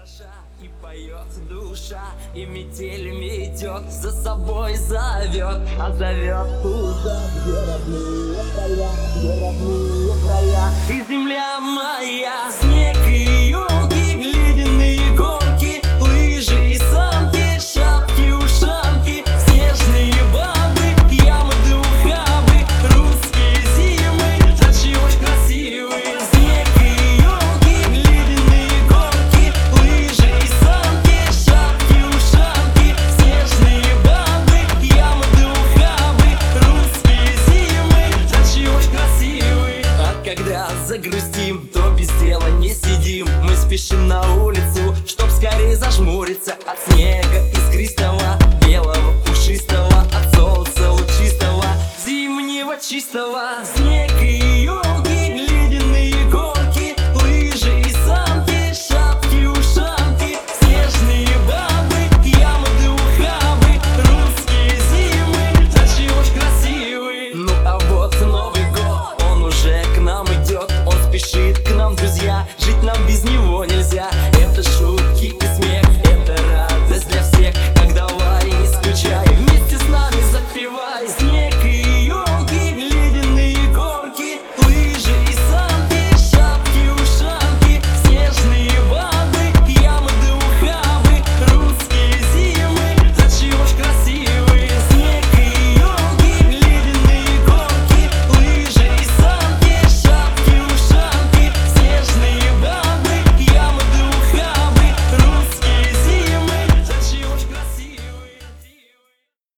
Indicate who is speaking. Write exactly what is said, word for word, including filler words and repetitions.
Speaker 1: хороша, и поет душа, и метель метет, за собой зовет, а зовет туда, где родные края, где родные края, и земля моя. Снег и елки, ледяные горки, лыжи и санки, шапки, ушанки, снежные бабы, ямы да ухабы, русские зимы, очень очень красивые. Снег и елки, ледяные горки, лыжи и санки, шапки, ушанки, снежные бабы, ямы да ухабы, русские зимы, очень очень красивые. А когда загрустим, то без дела не сидим, мы спешим на улицу, чтоб скорее зажмуриться от снега искристого.